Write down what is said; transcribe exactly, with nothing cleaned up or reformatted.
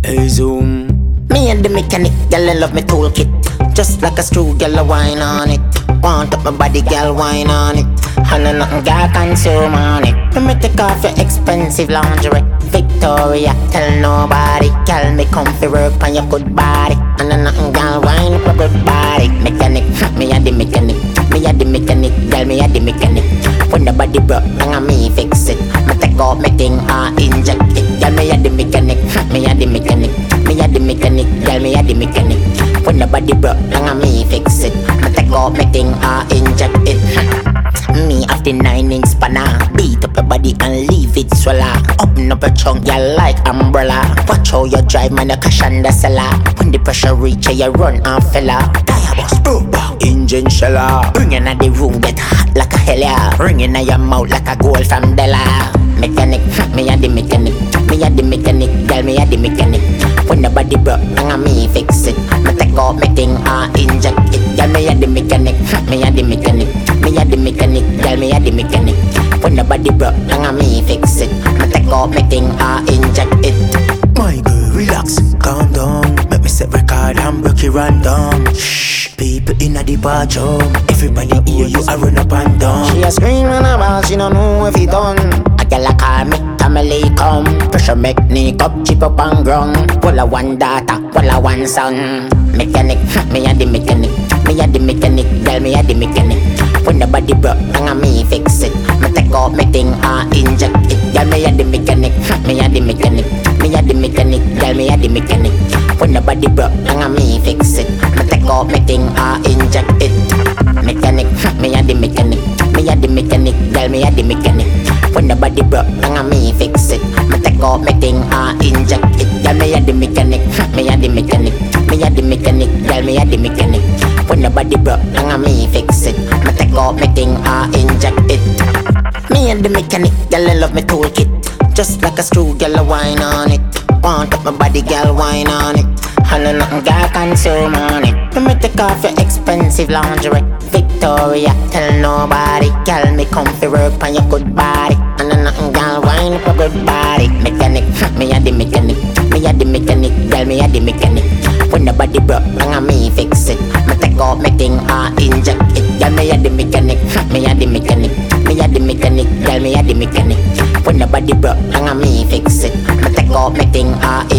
Hey Zoom. Me and the mechanic, girl, I love me toolkit. Just like a screw, girl, I wine on it. Want up my body, girl, wine on it. And I nothing girl consume on it. Let me take off your expensive lingerie. Victoria, tell nobody. Girl, me comfy work on your good body. And I nothing girl, wine up your good body. Mechanic, me and the mechanic. Me and the mechanic, girl, me and the mechanic. When the body broke, then I me fix it. Me take off my thing, I inject it. Girl, me and the mechanic, me and the mechanic. Me and the mechanic, girl, me and the mechanic. When the body broke, then I me fix it. Me take off my thing, I inject it. Me have the nine inch spanner. Beat up your body and leave it swallow. Open up your trunk, you like umbrella. Watch how you drive, man, you cash on the cellar. When the pressure reach, you run and fella. Tire bus, boom, boom. Engine sheller. Bring in the room, get hot like a hell yeah. Ring in your mouth like a gold from Della. Mechanic, me and the mechanic. Me and the mechanic, girl, me and the mechanic. When the body broke, then I me fix it. Me take off my thing, I inject it. Girl, me and the mechanic, me and the mechanic. Me and the mechanic, girl, me and the mechanic. When the body broke, then I me fix it. Me take off my thing, I inject it. My girl, relax, calm down. Make me set record and break it random. Shh, people in a departure. Everybody hear you, I run up and down. She a scream and a ball, she don't know if it done. A girl a call me, family come. Pressure make me up, chip up and ground. Pull a one daughter, pull a one son. Mechanic, me and the mechanic. Me and the mechanic, girl, me and the mechanic. When the body broke, then I me fix it. Me take off my thing, I inject it. Girl, me and the mechanic, me and the mechanic. Me and the mechanic, girl, me and the mechanic. When the body broke, then I me fix it. Me take off my thing, I inject it. Mechanic, me and the mechanic. Me and the mechanic, girl, me and the mechanic. When the body broke, then I me fix it. Me take off my thing, I inject it. Girl, me and the mechanic, me and the mechanic. Me and the mechanic, girl, me and the mechanic. When the body broke, then I me fix it. Me take off my thing, I inject it. Me and the mechanic, girl, I love me toolkit. Just like a screw, girl, I wine on it. Want up my body, girl, wine on it. And I nothing girl consume on it. Let me take off your expensive lingerie. Victoria, tell nobody. Girl, me comfy work on your good body. And I nothing girl, wine up your good body. Mechanic, me and the mechanic. Me and the mechanic, girl, me and the mechanic. When the body broke, then I me fix it. Me take off my thing, I inject it. Girl, me and the mechanic, me and the mechanic. Me and the mechanic, girl, me and the mechanic. When the body broke, then I me fix it. Me take off my thing, I